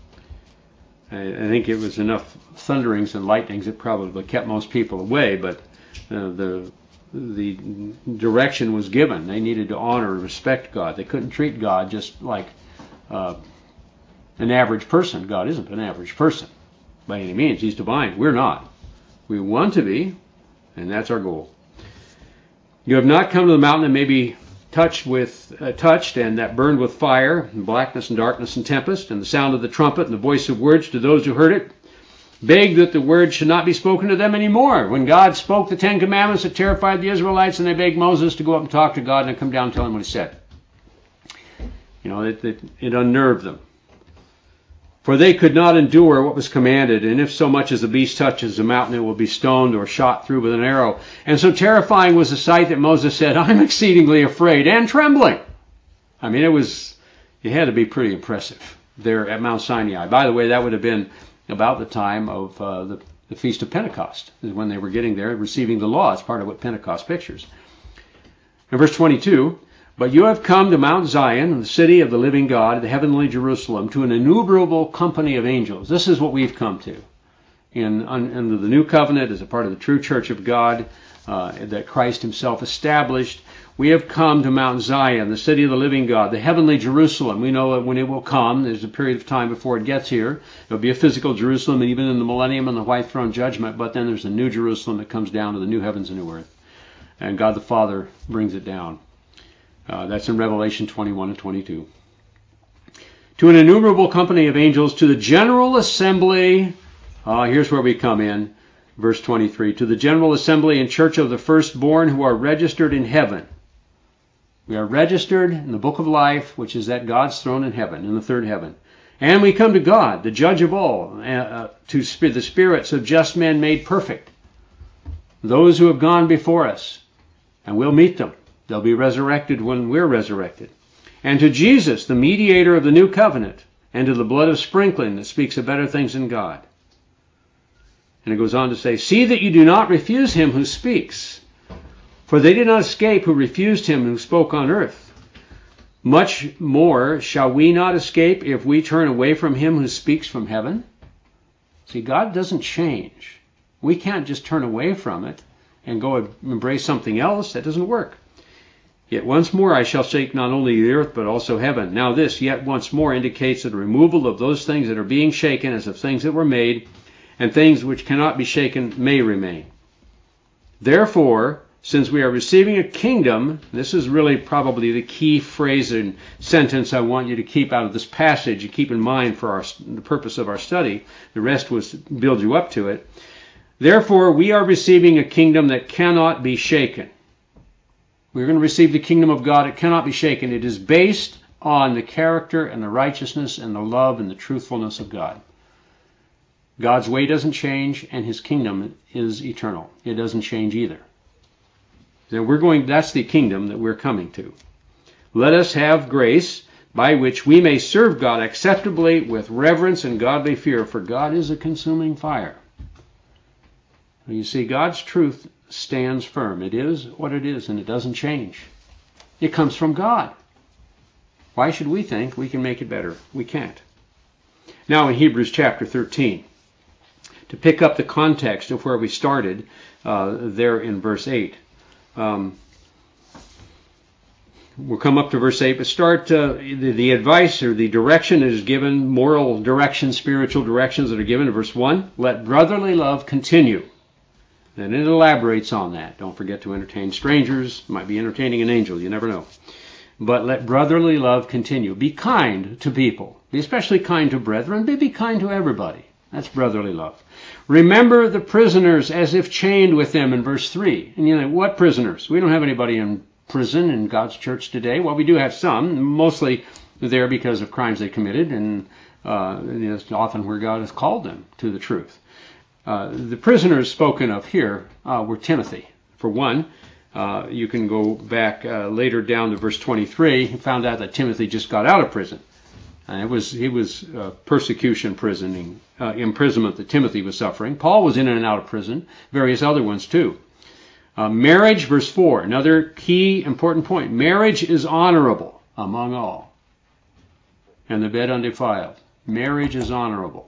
I, I think it was enough thunderings and lightnings that probably kept most people away, but uh, the the direction was given. They needed to honor and respect God. They couldn't treat God just like uh, an average person. God isn't an average person by any means. He's divine. We're not. We want to be, and that's our goal. You have not come to the mountain that may be touched with uh, touched and that burned with fire, and blackness and darkness and tempest, and the sound of the trumpet and the voice of words to those who heard it. Beg that the words should not be spoken to them anymore. When God spoke the Ten Commandments that terrified the Israelites, and they begged Moses to go up and talk to God and come down and tell him what he said. You know, it, it, it unnerved them. For they could not endure what was commanded, and if so much as the beast touches the mountain, it will be stoned or shot through with an arrow. And so terrifying was the sight that Moses said, I'm exceedingly afraid and trembling. I mean, it was, it had to be pretty impressive there at Mount Sinai. By the way, that would have been about the time of uh, the, the Feast of Pentecost, is when they were getting there, receiving the law. It's part of what Pentecost pictures. In verse twenty-two, but you have come to Mount Zion, the city of the living God, the heavenly Jerusalem, to an innumerable company of angels. This is what we've come to. In, under the new covenant, as a part of the true church of God uh, that Christ himself established, we have come to Mount Zion, the city of the living God, the heavenly Jerusalem. We know that when it will come, there's a period of time before it gets here. There'll be a physical Jerusalem, even in the millennium and the white throne judgment, but then there's a new Jerusalem that comes down to the new heavens and new earth. And God the Father brings it down. Uh, that's in Revelation twenty-one and twenty-two. To an innumerable company of angels, to the general assembly, uh, here's where we come in, verse twenty-three, to the general assembly and church of the firstborn who are registered in heaven. We are registered in the book of life, which is at God's throne in heaven, in the third heaven. And we come to God, the judge of all, uh, to sp- the spirits of just men made perfect, those who have gone before us, and we'll meet them. They'll be resurrected when we're resurrected. And to Jesus, the mediator of the new covenant, and to the blood of sprinkling that speaks of better things than God. And it goes on to say, see that you do not refuse him who speaks, for they did not escape who refused him who spoke on earth. Much more shall we not escape if we turn away from him who speaks from heaven. See, God doesn't change. We can't just turn away from it and go and embrace something else. That doesn't work. Yet once more I shall shake not only the earth, but also heaven. Now this, yet once more, indicates the removal of those things that are being shaken as of things that were made, and things which cannot be shaken may remain. Therefore, since we are receiving a kingdom, this is really probably the key phrase and sentence I want you to keep out of this passage and keep in mind for our, the purpose of our study. The rest was to build you up to it. Therefore, we are receiving a kingdom that cannot be shaken. We're going to receive the kingdom of God. It cannot be shaken. It is based on the character and the righteousness and the love and the truthfulness of God. God's way doesn't change, and his kingdom is eternal. It doesn't change either. So we're going, that's the kingdom that we're coming to. Let us have grace by which we may serve God acceptably with reverence and godly fear, for God is a consuming fire. You see, God's truth stands firm. It is what it is, and it doesn't change. It comes from God. Why should we think we can make it better? We can't. Now in Hebrews chapter thirteen, to pick up the context of where we started uh, there in verse eight. Um, we'll come up to verse eight, but start uh, the, the advice or the direction is given, moral direction, spiritual directions that are given in verse one. Let brotherly love continue. And it elaborates on that. Don't forget to entertain strangers. Might be entertaining an angel. You never know. But let brotherly love continue. Be kind to people. Be especially kind to brethren. But be kind to everybody. That's brotherly love. Remember the prisoners as if chained with them in verse three. And you know, what prisoners? We don't have anybody in prison in God's church today. Well, we do have some. Mostly there because of crimes they committed. And uh, it's often where God has called them to the truth. Uh, the prisoners spoken of here uh, were Timothy. For one, uh, you can go back uh, later down to verse twenty-three and found out that Timothy just got out of prison. And it was he was uh, persecution, prisoning, uh, imprisonment that Timothy was suffering. Paul was in and out of prison, various other ones too. Uh, marriage, verse four, another key important point. Marriage is honorable among all, and the bed undefiled. Marriage is honorable,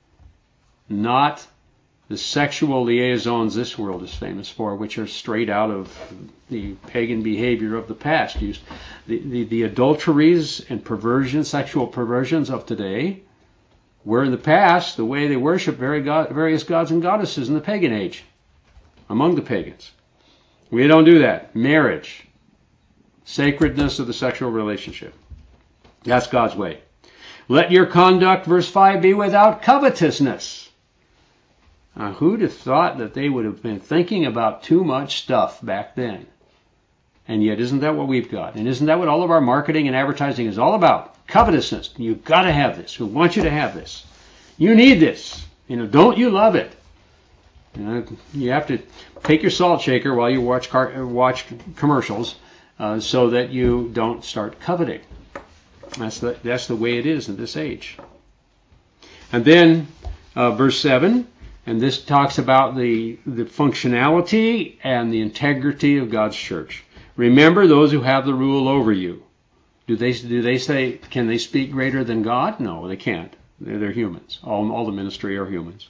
not the sexual liaisons this world is famous for, which are straight out of the pagan behavior of the past. Used the, the, the adulteries and perversions, sexual perversions of today, were in the past the way they worship various gods and goddesses in the pagan age, among the pagans. We don't do that. Marriage, sacredness of the sexual relationship. That's God's way. Let your conduct, verse five, be without covetousness. Now, who'd have thought that they would have been thinking about too much stuff back then? And yet, isn't that what we've got? And isn't that what all of our marketing and advertising is all about? Covetousness. You've got to have this. We want you to have this. You need this. You know, don't you love it? You know, you have to take your salt shaker while you watch car, watch commercials, uh, so that you don't start coveting. That's the that's the way it is in this age. And then uh, verse seven, and this talks about the the functionality and the integrity of God's church. Remember those who have the rule over you. Do they do they say, can they speak greater than God? No, they can't. They're, they're humans. All all the ministry are humans.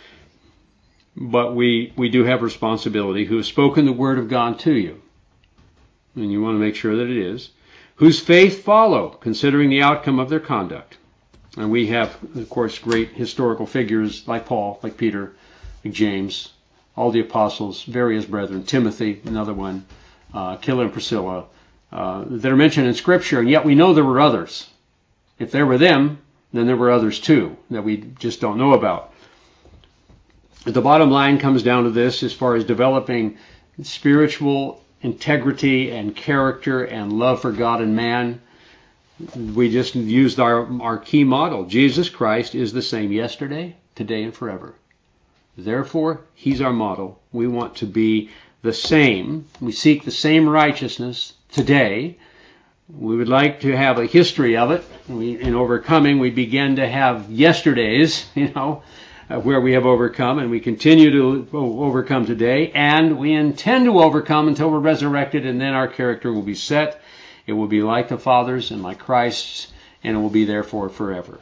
But we, we do have responsibility, who have spoken the word of God to you. And you want to make sure that it is. Whose faith follow, considering the outcome of their conduct. And we have, of course, great historical figures like Paul, like Peter, like James, all the apostles, various brethren, Timothy, another one, uh, Aquila and Priscilla, uh, that are mentioned in Scripture, and yet we know there were others. If there were them, then there were others too, that we just don't know about. The bottom line comes down to this, as far as developing spiritual integrity and character and love for God and man. We just used our, our key model. Jesus Christ is the same yesterday, today, and forever. Therefore, He's our model. We want to be the same. We seek the same righteousness today. We would like to have a history of it. We, in overcoming, we begin to have yesterdays, you know, Uh, where we have overcome, and we continue to overcome today, and we intend to overcome until we're resurrected, and then our character will be set. It will be like the Father's and like Christ's, and it will be therefore forever.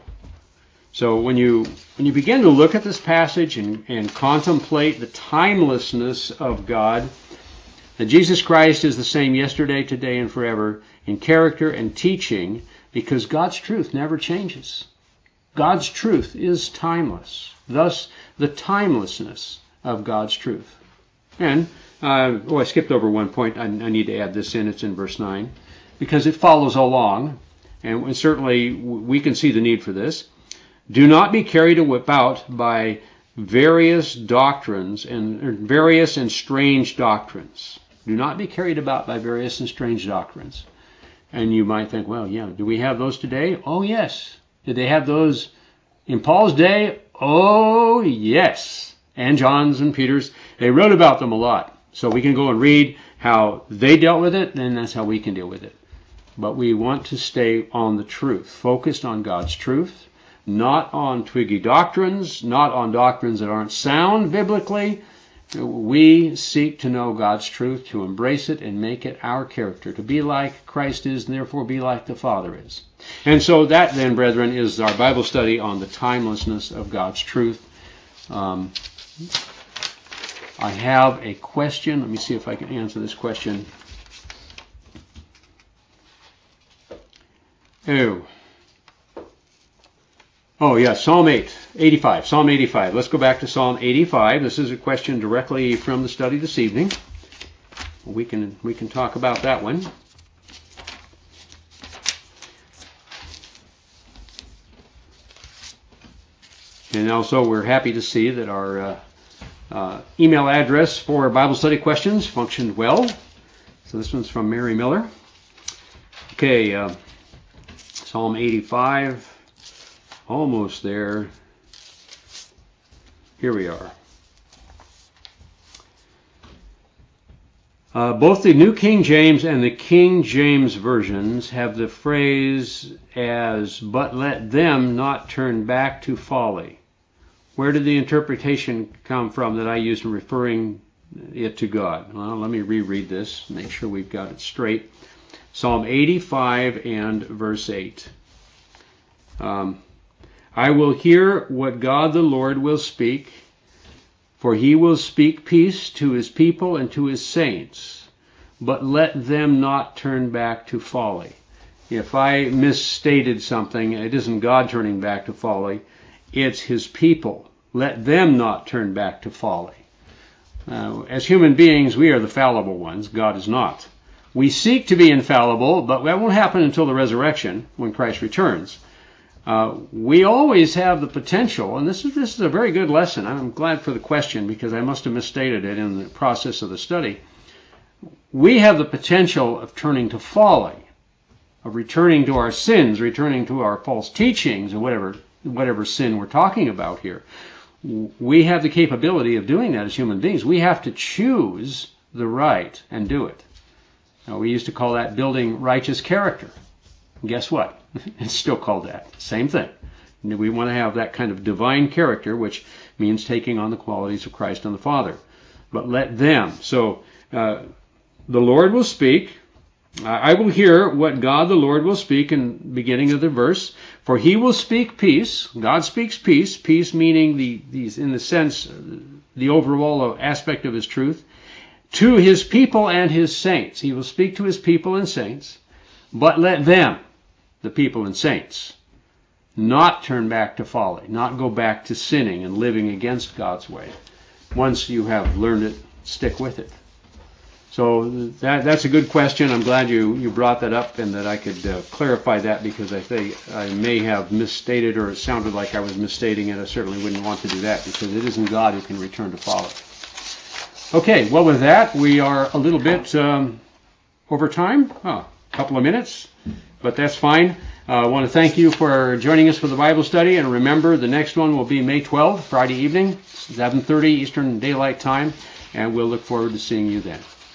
So when you when you begin to look at this passage and, and contemplate the timelessness of God, that Jesus Christ is the same yesterday, today, and forever in character and teaching, because God's truth never changes. God's truth is timeless. Thus, the timelessness of God's truth. And, uh, oh, I skipped over one point. I, I need to add this in. It's in verse nine. Because it follows along, and certainly we can see the need for this. Do not be carried about by various doctrines and various and strange doctrines. Do not be carried about by various and strange doctrines. And you might think, well, yeah, do we have those today? Oh, yes. Did they have those in Paul's day? Oh, yes. And John's and Peter's. They wrote about them a lot. So we can go and read how they dealt with it, and that's how we can deal with it. But we want to stay on the truth, focused on God's truth, not on twiggy doctrines, not on doctrines that aren't sound biblically. We seek to know God's truth, to embrace it and make it our character, to be like Christ is and therefore be like the Father is. And so that then, brethren, is our Bible study on the timelessness of God's truth. Um, I have a question. Let me see if I can answer this question. Oh. Oh, yeah, Psalm eight, eighty-five. Psalm eighty-five. Let's go back to Psalm eighty-five. This is a question directly from the study this evening. We can we can talk about that one. And also, we're happy to see that our uh, uh, email address for Bible study questions functioned well. So this one's from Mary Miller. Okay, uh, Psalm eighty-five. Almost there. Here we are. Uh, both the New King James and the King James versions have the phrase as, but let them not turn back to folly. Where did the interpretation come from that I used in referring it to God. Well, let me reread this, make sure we've got it straight. Psalm eighty-five and verse eight. Um, I will hear what God the Lord will speak, for he will speak peace to his people and to his saints, but let them not turn back to folly. If I misstated something, it isn't God turning back to folly, it's his people. Let them not turn back to folly. Uh, as human beings, we are the fallible ones. God is not. We seek to be infallible, but that won't happen until the resurrection, when Christ returns. Uh, we always have the potential, and this is this is a very good lesson. I'm glad for the question because I must have misstated it in the process of the study. We have the potential of turning to folly, of returning to our sins, returning to our false teachings, or whatever whatever sin we're talking about here. We have the capability of doing that as human beings. We have to choose the right and do it. Now, we used to call that building righteous character. And guess what? It's still called that. Same thing. We want to have that kind of divine character, which means taking on the qualities of Christ and the Father. But let them. So uh, the Lord will speak. I will hear what God the Lord will speak in the beginning of the verse. For he will speak peace. God speaks peace. Peace meaning the these in the sense, the overall aspect of his truth. To his people and his saints. He will speak to his people and saints. But let them, the people and saints, not turn back to folly, not go back to sinning and living against God's way. Once you have learned it, stick with it. So that, that's a good question. I'm glad you, you brought that up and that I could uh, clarify that because I think I may have misstated or it sounded like I was misstating it. I certainly wouldn't want to do that because it isn't God who can return to folly. Okay, well with that, we are a little bit um, over time. Oh, a couple of minutes, but that's fine. Uh, I want to thank you for joining us for the Bible study, and remember the next one will be May twelfth, Friday evening, seven thirty Eastern Daylight Time, and we'll look forward to seeing you then.